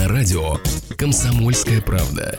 на радио «Комсомольская правда».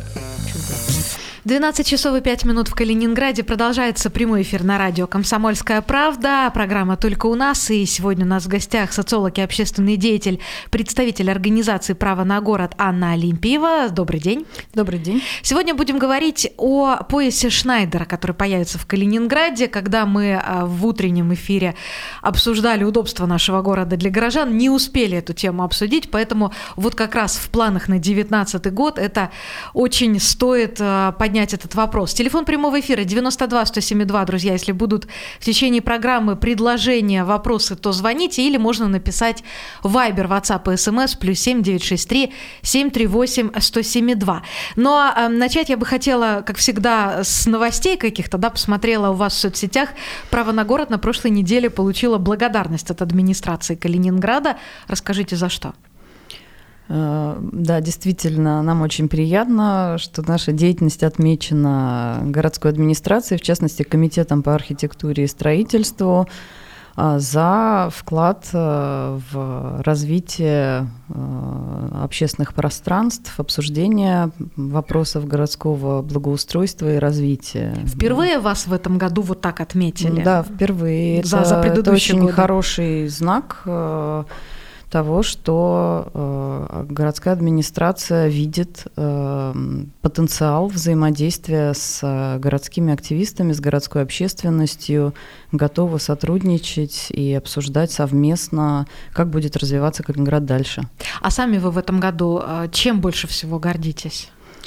12 часов и 5 минут в Калининграде. Продолжается прямой эфир на радио «Комсомольская правда». Программа «Только у нас». И сегодня у нас в гостях социолог и общественный деятель, представитель организации «Право на город» Анна Олимпиева. Добрый день. Добрый день. Сегодня будем говорить о поясе Шнайдера, который появится в Калининграде. Когда мы в утреннем эфире обсуждали удобство нашего города для горожан, не успели эту тему обсудить, поэтому вот как раз в планах на 2019 год это очень стоит поднять этот вопрос. Телефон прямого эфира 92-107-2, друзья. Если будут в течение программы предложения, вопросы, то звоните, или можно написать Viber, WhatsApp и SMS +7 963 738 107-2. Ну а начать я бы хотела, как всегда, с новостей каких-то, да, посмотрела у вас в соцсетях. «Право на город» на прошлой неделе получила благодарность от администрации Калининграда. Расскажите, за что? Да, действительно, нам очень приятно, что наша деятельность отмечена городской администрацией, в частности, Комитетом по архитектуре и строительству, за вклад в развитие общественных пространств, обсуждение вопросов городского благоустройства и развития. Впервые вас в этом году вот так отметили? Да, впервые. За предыдущие это очень годы. Хороший знак того, что городская администрация видит потенциал взаимодействия с городскими активистами, с городской общественностью, готова сотрудничать и обсуждать совместно, как будет развиваться Калининград дальше. А сами вы в этом году чем больше всего гордитесь?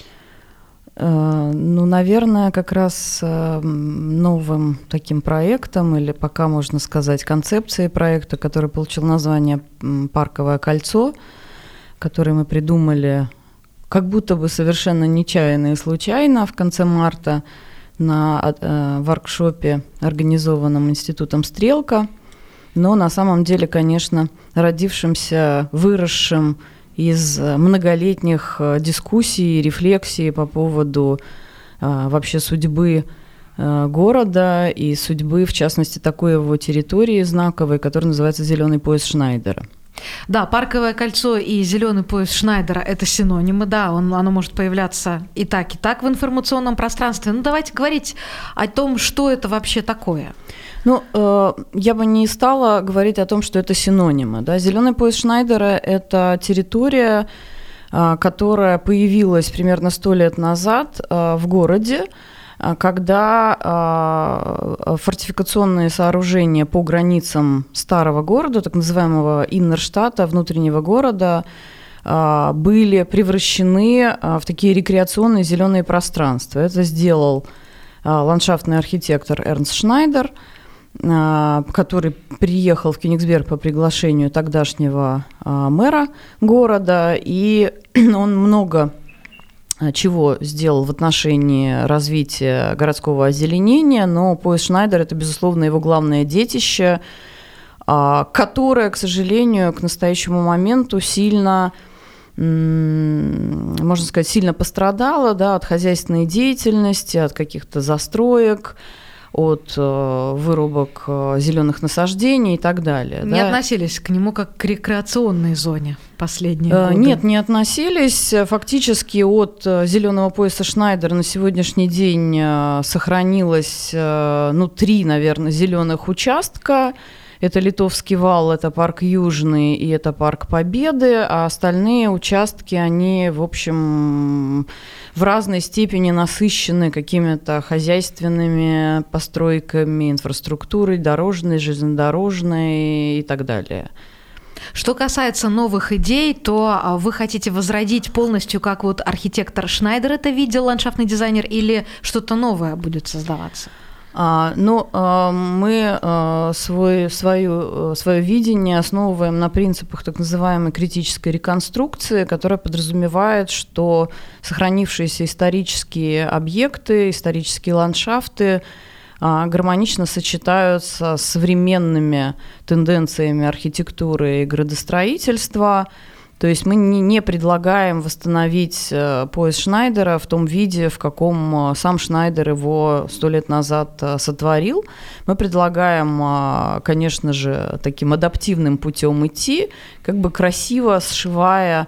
Ну, наверное, как раз новым таким проектом, или пока можно сказать концепцией проекта, который получил название «Парковое кольцо», который мы придумали как будто бы совершенно нечаянно и случайно в конце марта на воркшопе, организованном Институтом «Стрелка», но на самом деле, конечно, родившимся, выросшим из многолетних дискуссий, рефлексий по поводу вообще судьбы города и судьбы, в частности, такой его территории знаковой, которая называется «Зеленый пояс Шнайдера». Да, «Парковое кольцо» и «Зеленый пояс Шнайдера» – это синонимы, да, оно может появляться и так в информационном пространстве. Ну, давайте говорить о том, что это вообще такое. Ну, я бы не стала говорить о том, что это синонимы. Да? Зеленый пояс Шнайдера – это территория, которая появилась примерно 100 лет назад в городе, когда фортификационные сооружения по границам старого города, так называемого Иннерштата, внутреннего города, были превращены в такие рекреационные зеленые пространства. Это сделал ландшафтный архитектор Эрнст Шнайдер, который приехал в Кёнигсберг по приглашению тогдашнего мэра города, и он много чего сделал в отношении развития городского озеленения, но пояс Шнайдера – это, безусловно, его главное детище, которое, к сожалению, к настоящему моменту сильно, можно сказать, сильно пострадало, да, от хозяйственной деятельности, от каких-то застроек, от вырубок зеленых насаждений и так далее. Не относились к нему как к рекреационной зоне последние годы? Нет, не относились. Фактически от зеленого пояса Шнайдера на сегодняшний день сохранилось 3, наверное, зеленых участка. Это Литовский вал, это парк Южный и это парк Победы, а остальные участки, они, в общем, в разной степени насыщены какими-то хозяйственными постройками, инфраструктурой, дорожной, железнодорожной и так далее. Что касается новых идей, то вы хотите возродить полностью, как вот архитектор Шнайдер это видел, ландшафтный дизайнер, или что-то новое будет создаваться? Мы свое видение основываем на принципах так называемой критической реконструкции, которая подразумевает, что сохранившиеся исторические объекты, исторические ландшафты гармонично сочетаются с современными тенденциями архитектуры и градостроительства. То есть мы не предлагаем восстановить пояс Шнайдера в том виде, в каком сам Шнайдер его 100 лет назад сотворил. Мы предлагаем, конечно же, таким адаптивным путем идти, как бы красиво сшивая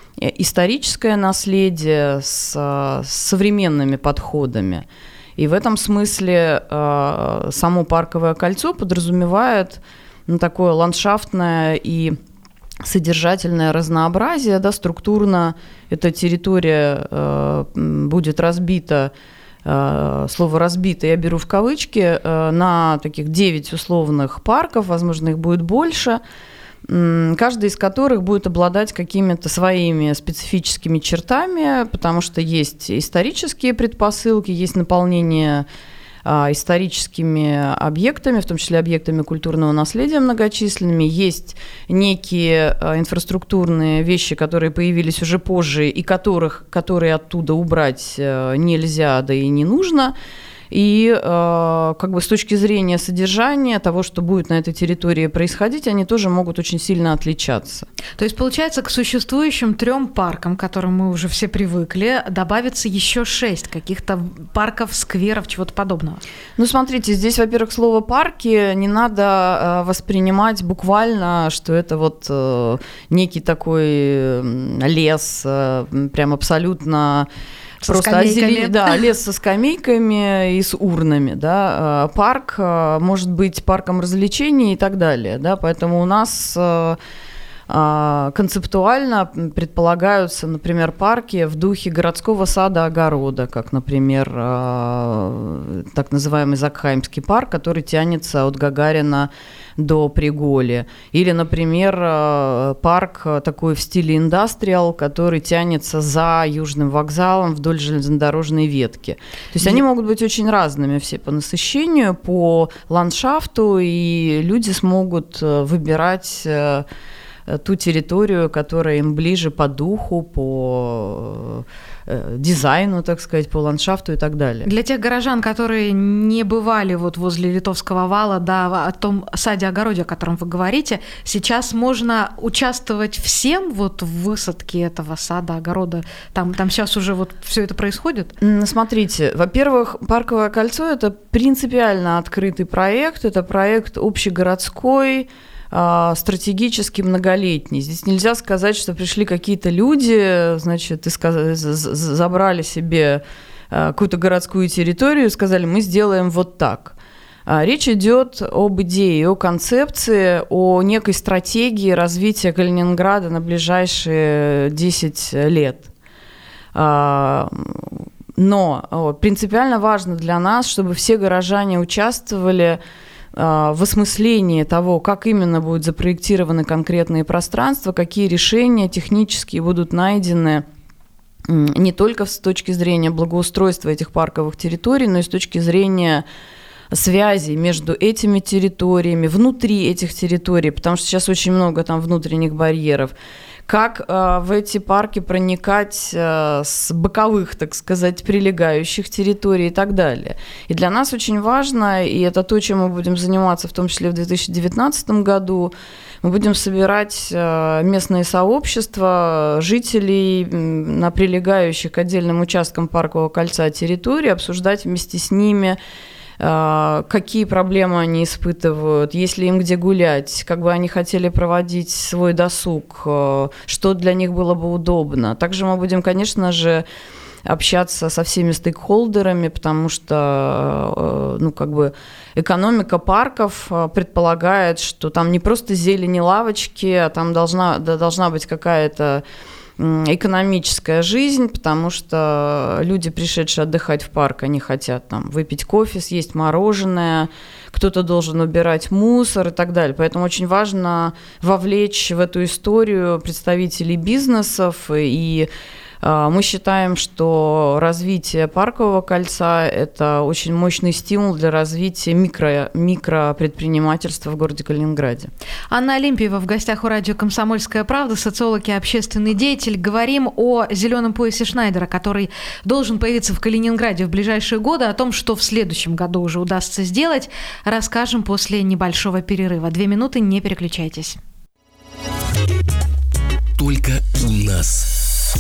историческое наследие с современными подходами. И в этом смысле само парковое кольцо подразумевает такое ландшафтное и содержательное разнообразие, да, структурно эта территория будет разбита, слово «разбито» я беру в кавычки, на таких 9 условных парков, возможно, их будет больше, каждый из которых будет обладать какими-то своими специфическими чертами, потому что есть исторические предпосылки, есть наполнение историческими объектами, в том числе объектами культурного наследия многочисленными. Есть некие инфраструктурные вещи, которые появились уже позже и которые оттуда убрать нельзя, да и не нужно. И как бы с точки зрения содержания того, что будет на этой территории происходить, они тоже могут очень сильно отличаться. То есть, получается, к существующим 3 паркам, к которым мы уже все привыкли, добавится еще 6 каких-то парков, скверов, чего-то подобного. Ну, смотрите, здесь, во-первых, слово «парки» не надо воспринимать буквально, что это вот некий такой лес, прям абсолютно... Просто лес со скамейками и с урнами, да. Парк может быть парком развлечений и так далее, да, поэтому у нас концептуально предполагаются, например, парки в духе городского сада-огорода, как, например, так называемый Закхаймский парк, который тянется от Гагарина до Приголи. Или, например, парк такой в стиле индастриал, который тянется за Южным вокзалом вдоль железнодорожной ветки. То есть они могут быть очень разными все по насыщению, по ландшафту, и люди смогут выбирать ту территорию, которая им ближе по духу, по дизайну, так сказать, по ландшафту и так далее. Для тех горожан, которые не бывали вот возле Литовского вала, да, о том саде-огороде, о котором вы говорите, сейчас можно участвовать всем вот в высадке этого сада-огорода? Там сейчас уже вот все это происходит? Смотрите, во-первых, парковое кольцо – это принципиально открытый проект, это проект общегородской, стратегически многолетний. Здесь нельзя сказать, что пришли какие-то люди, значит, и забрали себе какую-то городскую территорию и сказали, мы сделаем вот так. Речь идет об идее, о концепции, о некой стратегии развития Калининграда на ближайшие 10 лет. Но принципиально важно для нас, чтобы все горожане участвовали в осмыслении того, как именно будут запроектированы конкретные пространства, какие решения технические будут найдены не только с точки зрения благоустройства этих парковых территорий, но и с точки зрения связи между этими территориями, внутри этих территорий, потому что сейчас очень много там внутренних барьеров. Как в эти парки проникать с боковых, так сказать, прилегающих территорий и так далее. И для нас очень важно, и это то, чем мы будем заниматься, в том числе в 2019 году, мы будем собирать местные сообщества, жителей на прилегающих к отдельным участкам паркового кольца территории, обсуждать вместе с ними, какие проблемы они испытывают, есть ли им где гулять, как бы они хотели проводить свой досуг, что для них было бы удобно. Также мы будем, конечно же, общаться со всеми стейкхолдерами, потому что экономика парков предполагает, что там не просто зелень и лавочки, а там должна быть какая-то экономическая жизнь, потому что люди, пришедшие отдыхать в парк, они хотят там выпить кофе, съесть мороженое, кто-то должен убирать мусор и так далее. Поэтому очень важно вовлечь в эту историю представителей бизнесов, и мы считаем, что развитие паркового кольца – это очень мощный стимул для развития микропредпринимательства в городе Калининграде. Анна Олимпиева в гостях у радио «Комсомольская правда», социолог и общественный деятель. Говорим о зеленом поясе Шнайдера, который должен появиться в Калининграде в ближайшие годы. О том, что в следующем году уже удастся сделать, расскажем после небольшого перерыва. 2 минуты, не переключайтесь. Только у нас.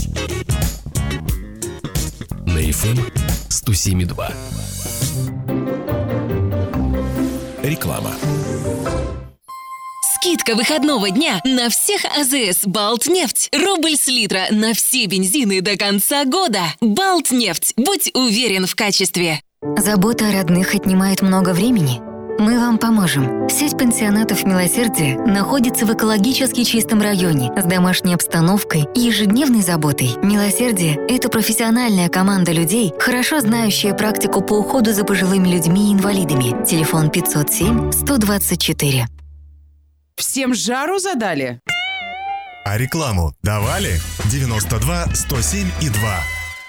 На FM 107.2. Реклама. Скидка выходного дня на всех АЗС «Балтнефть». Рубль с литра на все бензины до конца года. «Балтнефть». Будь уверен в качестве. Забота о родных отнимает много времени? Мы вам поможем. Сеть пансионатов «Милосердие» находится в экологически чистом районе с домашней обстановкой и ежедневной заботой. «Милосердие» — это профессиональная команда людей, хорошо знающая практику по уходу за пожилыми людьми и инвалидами. Телефон 507-124. Всем жару задали? А рекламу давали? 92 107 и 2.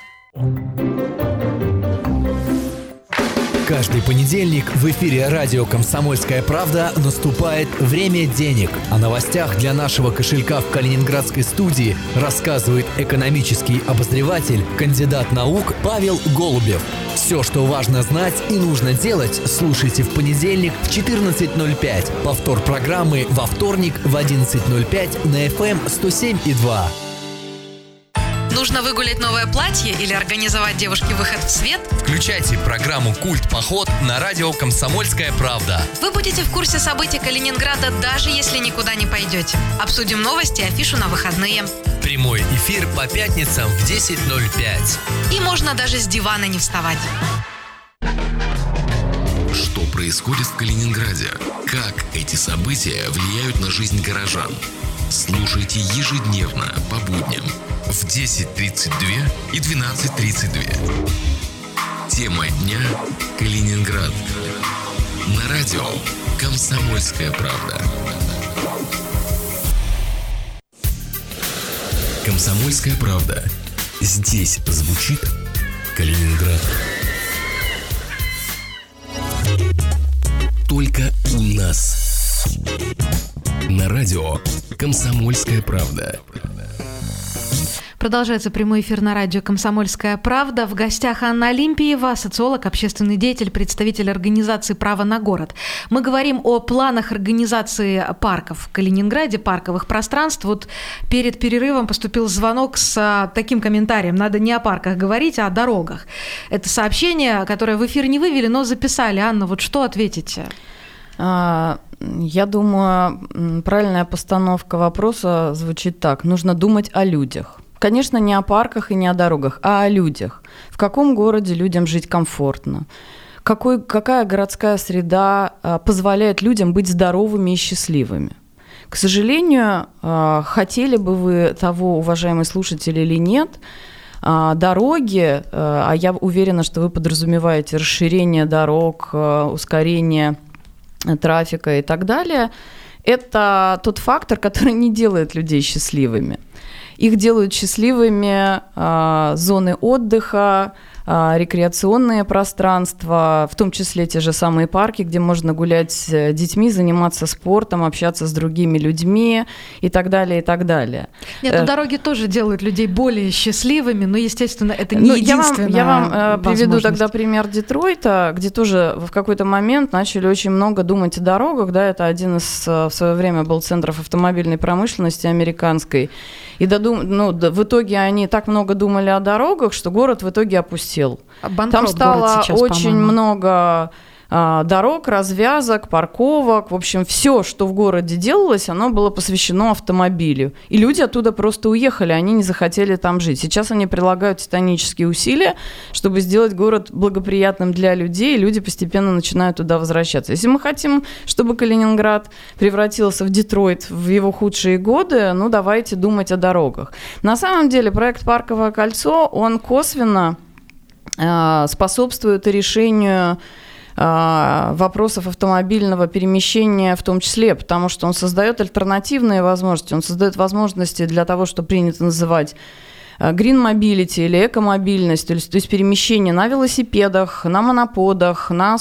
Каждый понедельник в эфире радио «Комсомольская правда» наступает «Время денег». О новостях для нашего кошелька в калининградской студии рассказывает экономический обозреватель, кандидат наук Павел Голубев. Все, что важно знать и нужно делать, слушайте в понедельник в 14:05. Повтор программы во вторник в 11:05 на FM 107,2. Нужно выгулять новое платье или организовать девушке выход в свет? Включайте программу «Культ-поход» на радио «Комсомольская правда». Вы будете в курсе событий Калининграда, даже если никуда не пойдете. Обсудим новости и афишу на выходные. Прямой эфир по пятницам в 10:05. И можно даже с дивана не вставать. Что происходит в Калининграде? Как эти события влияют на жизнь горожан? Слушайте ежедневно по будням в 10:32 и 12:32. Тема дня «Калининград». На радио «Комсомольская правда». «Комсомольская правда». Здесь звучит Калининград. Только у нас. На радио «Комсомольская правда». Продолжается прямой эфир на радио «Комсомольская правда». В гостях Анна Олимпиева, социолог, общественный деятель, представитель организации «Право на город». Мы говорим о планах организации парков в Калининграде, парковых пространств. Вот перед перерывом поступил звонок с таким комментарием. Надо не о парках говорить, а о дорогах. Это сообщение, которое в эфир не вывели, но записали. Анна, вот что ответите? Я думаю, правильная постановка вопроса звучит так. Нужно думать о людях. Конечно, не о парках и не о дорогах, а о людях. В каком городе людям жить комфортно? Какая городская среда позволяет людям быть здоровыми и счастливыми? К сожалению, хотели бы вы того, уважаемые слушатели, или нет, дороги, а я уверена, что вы подразумеваете расширение дорог, ускорение трафика и так далее, это тот фактор, который не делает людей счастливыми. Их делают счастливыми зоны отдыха, рекреационные пространства, в том числе те же самые парки, где можно гулять с детьми, заниматься спортом, общаться с другими людьми и так далее, и так далее. Нет, дороги тоже делают людей более счастливыми, но, естественно, это не единственная Я вам приведу тогда пример Детройта, где тоже в какой-то момент начали очень много думать о дорогах. Да, это один из, в свое время был центров автомобильной промышленности американской. И в итоге они так много думали о дорогах, что город в итоге опустел. Там стало сейчас, очень много дорог, развязок, парковок. В общем, все, что в городе делалось, оно было посвящено автомобилю. И люди оттуда просто уехали, они не захотели там жить. Сейчас они прилагают титанические усилия, чтобы сделать город благоприятным для людей, и люди постепенно начинают туда возвращаться. Если мы хотим, чтобы Калининград превратился в Детройт в его худшие годы, давайте думать о дорогах. На самом деле проект «Парковое кольцо», он косвенно способствует решению вопросов автомобильного перемещения в том числе, потому что он создает альтернативные возможности, он создает возможности для того, что принято называть green mobility или экомобильность, то есть перемещение на велосипедах, на моноподах, на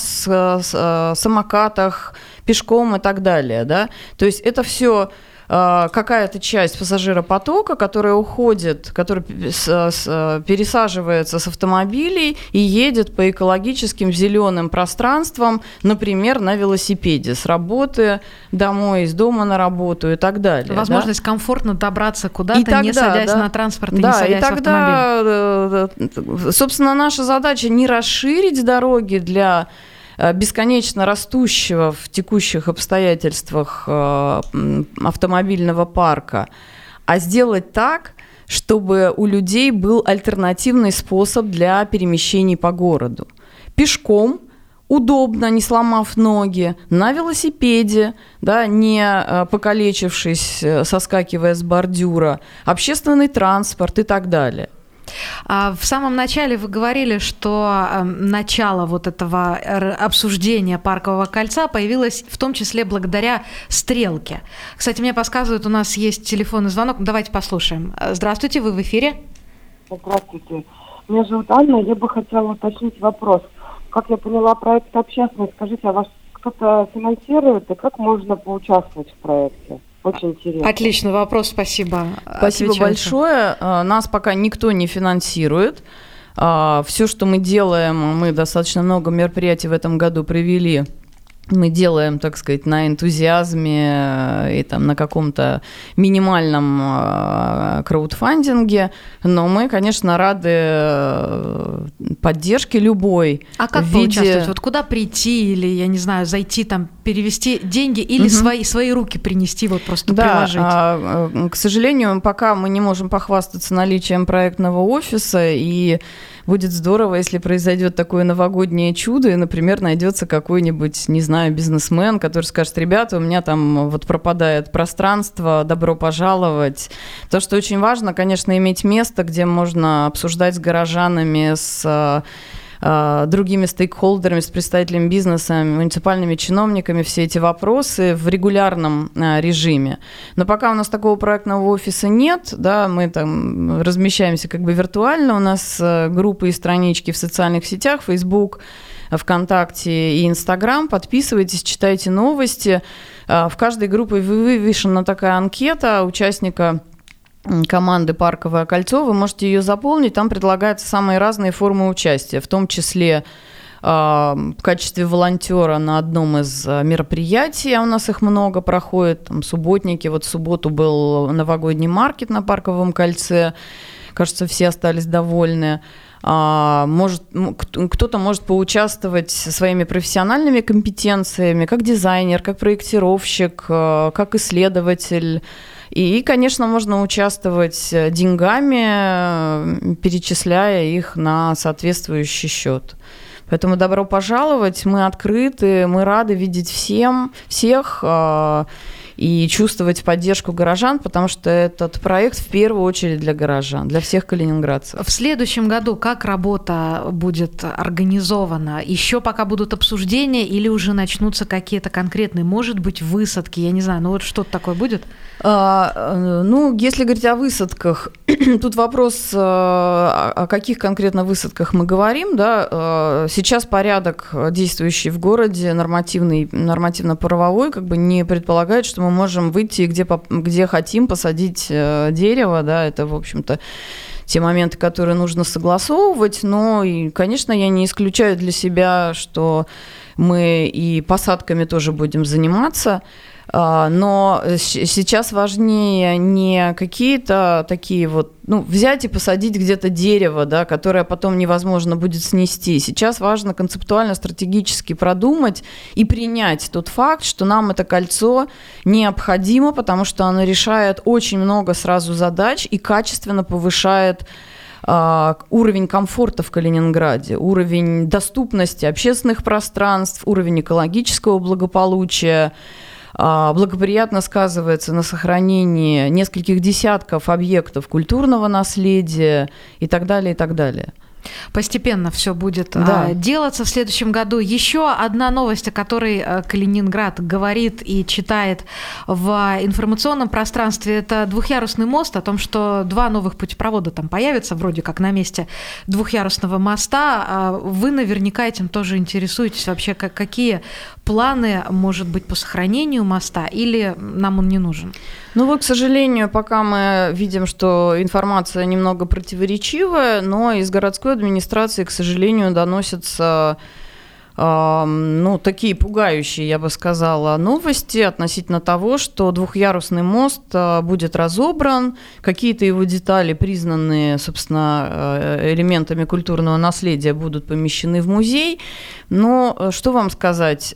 самокатах, пешком и так далее. Да? То есть это все какая-то часть пассажиропотока, которая уходит, которая пересаживается с автомобилей и едет по экологическим зеленым пространствам, например, на велосипеде с работы домой, из дома на работу и так далее. Возможность комфортно добраться куда-то, не садясь на транспорт и не садясь в автомобиль. Собственно, наша задача не расширить дороги для бесконечно растущего в текущих обстоятельствах автомобильного парка, а сделать так, чтобы у людей был альтернативный способ для перемещений по городу. Пешком, удобно, не сломав ноги, на велосипеде, да, не покалечившись, соскакивая с бордюра, общественный транспорт и так далее. В самом начале вы говорили, что начало вот этого обсуждения Паркового кольца появилось в том числе благодаря стрелке. Кстати, мне подсказывают, у нас есть телефонный звонок. Давайте послушаем. Здравствуйте, вы в эфире. Здравствуйте. Меня зовут Анна. Я бы хотела уточнить вопрос. Как я поняла, проект общественный. Скажите, а вас кто-то финансирует, и как можно поучаствовать в проекте? Очень интересно. Отличный вопрос, спасибо. Спасибо большое. Нас пока никто не финансирует. Все, что мы делаем, мы достаточно много мероприятий в этом году провели. Мы делаем, так сказать, на энтузиазме и там, на каком-то минимальном краудфандинге, но мы, конечно, рады поддержке любой. А как поучаствовать? Вот куда прийти или, я не знаю, зайти там, перевести деньги или свои руки принести, вот просто приложить? К сожалению, пока мы не можем похвастаться наличием проектного офиса, и будет здорово, если произойдет такое новогоднее чудо, и, например, найдется какой-нибудь, не знаю, бизнесмен, который скажет: ребята, у меня там вот пропадает пространство, добро пожаловать. То, что очень важно, конечно, иметь место, где можно обсуждать с горожанами, с другими стейкхолдерами, с представителями бизнеса, муниципальными чиновниками все эти вопросы в регулярном режиме. Но пока у нас такого проектного офиса нет, да, мы там размещаемся как бы виртуально, у нас группы и странички в социальных сетях, Facebook, ВКонтакте и Инстаграм. Подписывайтесь, читайте новости. В каждой группе вывешена такая анкета участника команды «Парковое кольцо». Вы можете ее заполнить. Там предлагаются самые разные формы участия, в том числе в качестве волонтера на одном из мероприятий, а у нас их много проходит, там субботники. Вот в субботу был новогодний маркет на Парковом кольце. Кажется, все остались довольны. Кто-то может поучаствовать своими профессиональными компетенциями, как дизайнер, как проектировщик, как исследователь. И, конечно, можно участвовать деньгами, перечисляя их на соответствующий счет. Поэтому добро пожаловать, мы открыты, мы рады видеть всех и чувствовать поддержку горожан, потому что этот проект в первую очередь для горожан, для всех калининградцев. В следующем году как работа будет организована? Еще пока будут обсуждения или уже начнутся какие-то конкретные, может быть, высадки? Я не знаю, вот что-то такое будет? Если говорить о высадках, тут вопрос, о каких конкретно высадках мы говорим. Да? Сейчас порядок, действующий в городе, нормативно-правовой, как бы не предполагает, что мы можем выйти где хотим посадить дерево. Да? Это, в общем-то, те моменты, которые нужно согласовывать. Но, конечно, я не исключаю для себя, что мы и посадками тоже будем заниматься. Но сейчас важнее не какие-то такие вот, взять и посадить где-то дерево, да, которое потом невозможно будет снести. Сейчас важно концептуально, стратегически продумать и принять тот факт, что нам это кольцо необходимо, потому что оно решает очень много сразу задач и качественно повышает уровень комфорта в Калининграде, уровень доступности общественных пространств, уровень экологического благополучия, благоприятно сказывается на сохранении нескольких десятков объектов культурного наследия и так далее, и так далее. Постепенно все будет делаться в следующем году. Еще одна новость, о которой Калининград говорит и читает в информационном пространстве, это двухъярусный мост, о том, что 2 новых путепровода там появятся, вроде как на месте двухъярусного моста. Вы наверняка этим тоже интересуетесь. Вообще, какие планы, может быть, по сохранению моста, или нам он не нужен? К сожалению, пока мы видим, что информация немного противоречивая, но из городской администрации, к сожалению, доносятся такие пугающие, я бы сказала, новости относительно того, что двухъярусный мост будет разобран, какие-то его детали, признанные, собственно, элементами культурного наследия, будут помещены в музей. Но что вам сказать,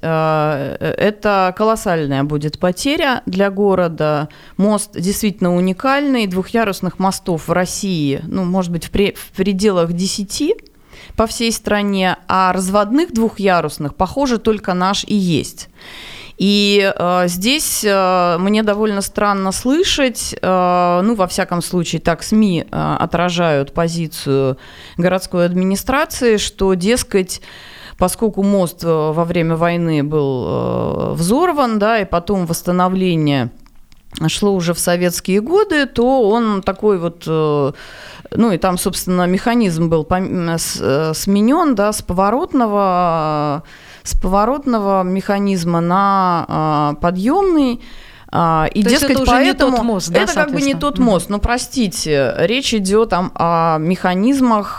это колоссальная будет потеря для города. Мост действительно уникальный, двухъярусных мостов в России, может быть, в пределах 10 по всей стране, а разводных двухъярусных, похоже, только наш и есть. И здесь мне довольно странно слышать, во всяком случае, так СМИ отражают позицию городской администрации, что, дескать, поскольку мост во время войны был взорван, да, и потом восстановление шло уже в советские годы, то он такой вот, и там, собственно, механизм был сменен, да, с поворотного механизма на подъемный. И, то дескать, это уже поэтому не тот мост, да, это как бы не тот мост. Но, простите, речь идет о механизмах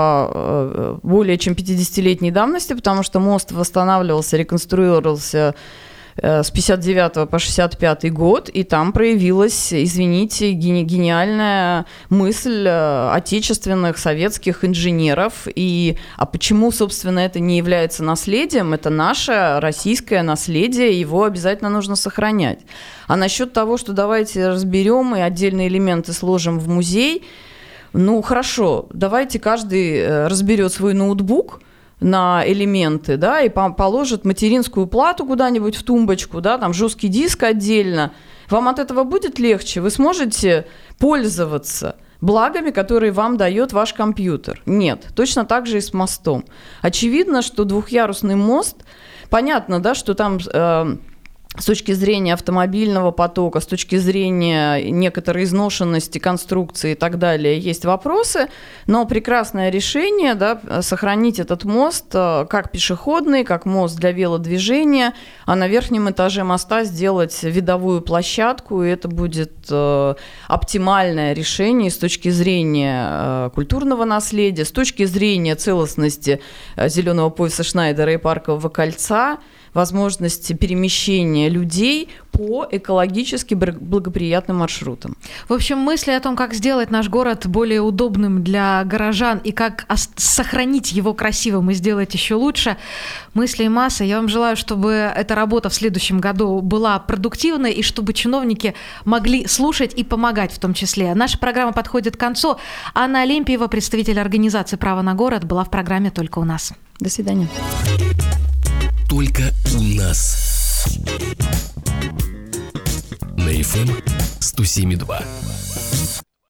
более чем 50-летней давности, потому что мост восстанавливался, реконструировался с 59 по 65 год, и там проявилась, извините, гениальная мысль отечественных советских инженеров. А почему, собственно, это не является наследием? Это наше российское наследие, его обязательно нужно сохранять. А насчет того, что давайте разберем и отдельные элементы сложим в музей, хорошо, давайте каждый разберет свой ноутбук на элементы, да, и положит материнскую плату куда-нибудь в тумбочку, да, там жесткий диск отдельно. Вам от этого будет легче? Вы сможете пользоваться благами, которые вам дает ваш компьютер? Нет. Точно так же и с мостом. Очевидно, что двухъярусный мост, понятно, да, что там с точки зрения автомобильного потока, с точки зрения некоторой изношенности конструкции и так далее, есть вопросы, но прекрасное решение, да, сохранить этот мост как пешеходный, как мост для велодвижения, а на верхнем этаже моста сделать видовую площадку, и это будет оптимальное решение с точки зрения культурного наследия, с точки зрения целостности зеленого пояса Шнайдера и Паркового кольца, возможности перемещения людей по экологически благоприятным маршрутам. В общем, мысли о том, как сделать наш город более удобным для горожан и как сохранить его красивым и сделать еще лучше, мыслей масса. Я вам желаю, чтобы эта работа в следующем году была продуктивной и чтобы чиновники могли слушать и помогать в том числе. Наша программа подходит к концу. Анна Олимпиева, представитель организации «Право на город», была в программе «Только у нас». До свидания. Только у нас. На FM 107.2.